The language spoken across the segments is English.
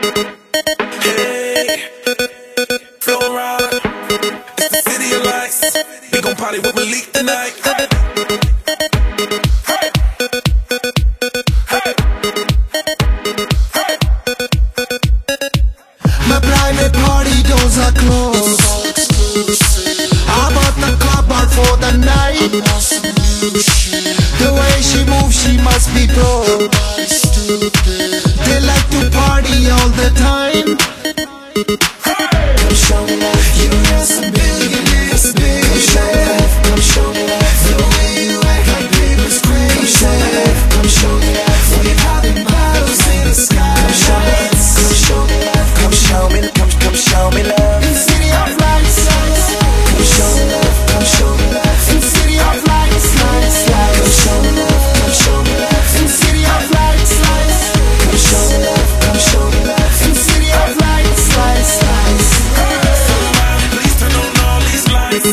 Hey, Flow Ride, it's the city of lights. We gon' party with Malik tonight. My private party doors are closed. I bought the club bar for the night. The way she moves, she must be pro. They like to party all the time. Come show me love, you got some billionaires, baby. Come show me love, come show me love. The way you act like people's crazy. Come show me love, we're popping bottles in the sky. Come show me love, come show me love. Come show me, come show me love. In city of lights, come show me love, come show me love. In city of lights, lights, lights. Come show me love, come show me love. In city of lights, lights. Come show me love, come show me love. In city of lights, lights, lights. Please turn on all these lights.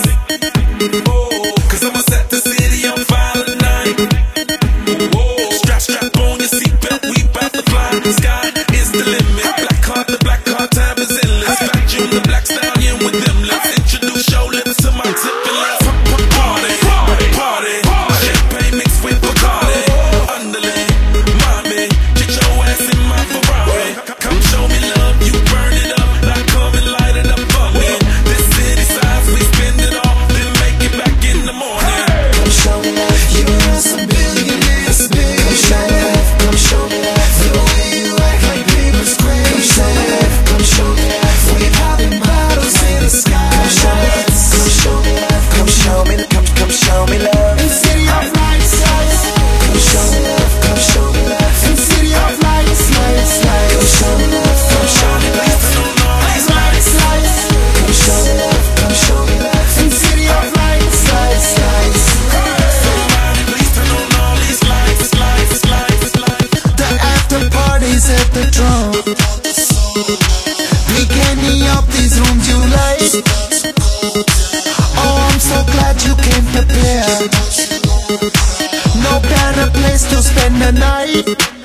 Oh, 'cause I'ma set the city on fire tonight. Whoa, strap on your seatbelt, we bout to fly. The sky is the limit. Black card, time is endless. Black June, the black stallion with them. Let's introduce your lips to my tip and let's party. Champagne mixed with Bacardi. Underling, mommy, get your ass in my Ferrari. Come show me love, you burn it up. Like come and light it up for me. This city size, we spend it all, then make it back in the morning. Come show me love, you got some billionaires, baby. Come show me love, come show me love. The way you act like people's crazy. Come show me love, we're popping bottles in the sky. Come show me love, come show me love. Come show me, come show me love. In city of lights, lights. Come show me love, come show me love. In city of lights, lights, lights. Come show me love, come show me love. Lights, lights, lights. Come show me love, come show me love. In city of lights, lights, lights. Please turn on all these lights. The after party's at the drum. We candy up these rooms you like. Oh, I'm so glad you came prepared. No better place to spend the night.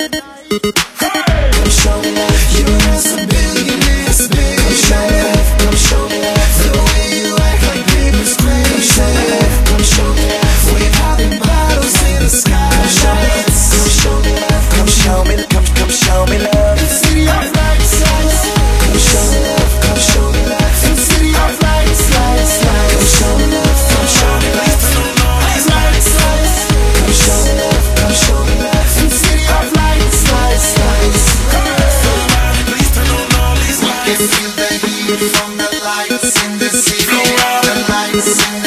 Come show me love, you got some billionaires, baby. Come show me love, come show me love. The way you act like people's crazy. Come show me love, we're popping bottles in the sky. Come show me love, come show me love. Come show me, come show me love. In city of lights, lights. Come show me love, come show me love. In city of lights, lights, lights. Come show me love, come show me love. Lights, lights, lights. Come show me love, come show me love. In city of lights, lights, lights. Please turn on all these lights. Feel the heat from the lights in the city. The lights in